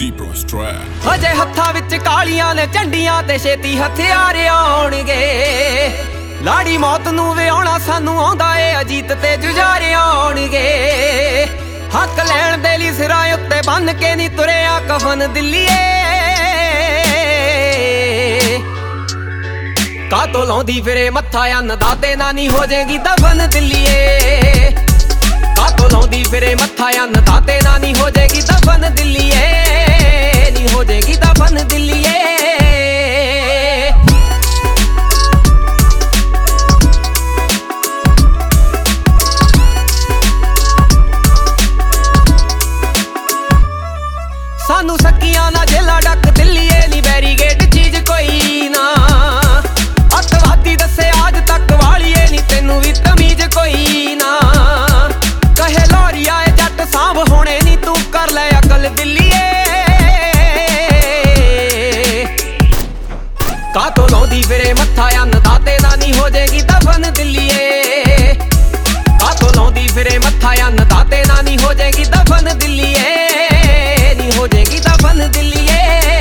deeper on strap. ਹਜੇ ਹੱਥਾਂ ਵਿੱਚ ਕਾਲੀਆਂ ਨੇ ਝੰਡੀਆਂ ਤੇ ਛੇਤੀ ਹਥਿਆਰ ਆਉਣਗੇ। ਲਾੜੀ ਮੌਤ ਨੂੰ ਵਿਆਉਣਾ ਸਾਨੂੰ ਆਉਂਦਾ ਏ ਅਜੀਤ ਤੇ ਜੁਝਾਰ ਆਉਣਗੇ। ਹੱਕ ਲੈਣ ਦੇ ਲਈ ਸਿਰਾਂ ਉੱਤੇ ਬੰਨ ਕੇ ਨਹੀਂ ਤੁਰਿਆ ਕਫਨ ਦਿੱਲੀਏ। ਕਾਤੋਂ ਲਾਉਂਦੀ ਫਿਰੇ ਮੱਥਾ ਅੰਨਦਾਤੇ ਨਾ ਨਹੀਂ ਹੋ ਜਾਏਗੀ ਦਫਨ ਦਿੱਲੀਏ। ਕਾਤੋਂ ਲਾਉਂਦੀ ਫਿਰੇ ਮੱਥਾ ਅੰਨਦਾਤੇ ਨਾ ਨਹੀਂ ਹੋ ਜਾਏਗੀ ਦਫਨ ਦਿੱਲੀਏ। ਨਹੀਂ ਹੋ ਜਾਏਗੀ ਦਫਨ ਦਿੱਲੀਏ। ਸਾਨੂੰ ਸਕੀਆਂ ਨਾ ਜੇਲਾ ਡੱਕ ਦਿੱਲੀਏ ਨੀ ਬੈਰੀਗੇਟ ਚੀਜ਼ ਕੋਈ ਨਾ। ਅੱਤਵਾਦੀ ਦੱਸੇ ਅੱਜ ਤੱਕ ਵਾਲੀਏ ਨੀ ਤੈਨੂੰ ਵੀ ਤਮੀਜ਼ ਕੋਈ ਨਾ। ਕਹੇ ਲੋਰੀਆ ਏ ਜੱਟ ਸਾਂਭ ਹੋਣੇ ਨੀ ਤੂੰ ਕਰ ਲੈ ਅਕਲ ਦਿੱਲੀਏ। ਕਾਤੋਂ ਲਾਉਂਦੀ ਫਿਰੇ ਮੱਥਾ ਅੰਨਦਾਤੇ ਨਾ ਨਹੀਂ ਹੋ ਜਾਏਗੀ ਦਫਨ ਦਿੱਲੀਏ। ਕਾਤੋਂ ਲਾਉਂਦੀ ਫਿਰੇ ਮੱਥਾ ਅੰਨਦਾਤੇ ਨਾ ਨਹੀਂ ਹੋ ਜਾਏਗੀ ਦਫਨ ਦਿੱਲੀਏ। ਨਹੀਂ ਹੋ ਜਾਏਗੀ ਦਫਨ ਦਿੱਲੀਏ।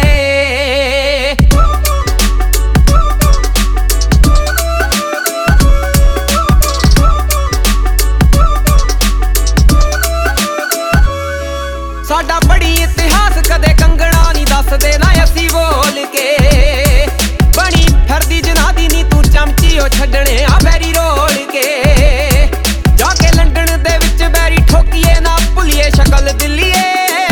ਸਾਡਾ ਬੜੀ ਇਤਿਹਾਸ ਕਦੇ ਕੰਗਣਾ ਨਹੀਂ ਦੱਸਦੇ ਨਾ ਅਸੀਂ ਬੋਲ ਕੇ। ਬਣੀ ਫਿਰਦੀ ਜਨਾਦੀ ਨੀ ਤੂੰ ਚਮਚੀ ਉਹ ਛੱਡਣੇ ਆ ਬੈਰੀ ਰੋਲ ਕੇ। ਜਾ ਕੇ ਲੰਡਨ ਦੇ ਵਿੱਚ ਬੈਰੀ ਠੋਕੀਏ ਨਾ ਭੁੱਲੀਏ ਸ਼ਕਲ ਦਿੱਲੀਏ।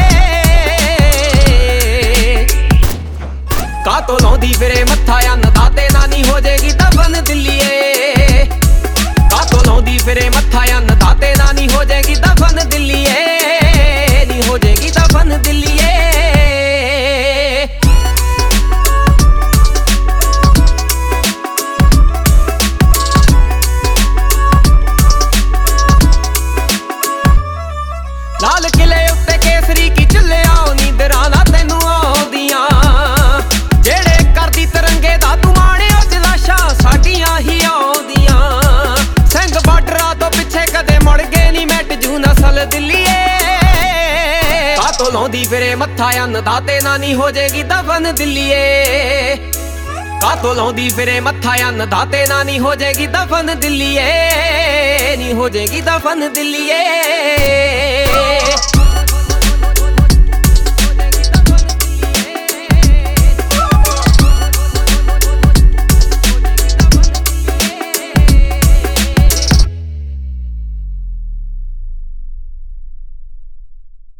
ਕਾਤੋਂ ਲਾਉਂਦੀ ਫਿਰੇ ਮੱਥਾ ਅੰਨਦਾਤੇ ਨਾ ਨਹੀਂ ਹੋ ਜਾਏਗੀ ਦਫਨ ਦਿੱਲੀਏ। ਕਾਤੋਂ ਲਾਉਂਦੀ ਫਿਰੇ ਮੱਥਾ ਅੰਨਦਾਤੇ ਨਾ ਨਹੀਂ ਹੋ ਜਾਏਗੀ ਦਫਨ ਦਿੱਲੀਏ। ਨਹੀਂ ਹੋ ਜਾਏਗੀ ਦਫਨ ਦਿੱਲੀਏ। ਲਾਲ ਕਿਲੇ ਉੱਤੇ ਕੇਸਰੀ ਕੀ ਝੁੱਲਿਆ ਉਹ ਨੀਂਦਰਾਂ ਨਾ ਤੈਨੂੰ ਆਉਂਦੀਆਂ। ਜਿਹੜੇ ਕਰਦੀ ਤਿਰੰਗੇ ਦਾ ਤੂੰ ਮਾਣਿਆ ਜਲਾਸ਼ਾਂ ਸਾਡੀਆਂ ਹੀ ਆਉਂਦੀਆਂ। ਸਿੰਘ ਬਾਰਡਰਾਂ ਤੋਂ ਪਿੱਛੇ ਕਦੇ ਮੁੜ ਗਏ ਨੀ ਮਿਟ ਜੂ ਨਸਲ ਦਿੱਲੀਏ। ਕਾਤੋਂ ਲਾਉਂਦੀ ਫਿਰੇ ਮੱਥਾ ਅੰਨਦਾਤੇ ਨਾ ਨਹੀਂ ਹੋ ਜਾਏਗੀ ਦਫਨ ਦਿੱਲੀਏ। ਕਾਤੋਂ ਲਾਉਂਦੀ ਫਿਰੇ ਮੱਥਾ ਅੰਨਦਾਤੇ ਨਾ ਨਹੀਂ ਹੋ ਜਾਏਗੀ ਦਫਨ ਦਿੱਲੀਏ। ਨਹੀਂ ਹੋ ਜਾਏਗੀ ਦਫਨ ਦਿੱਲੀਏ।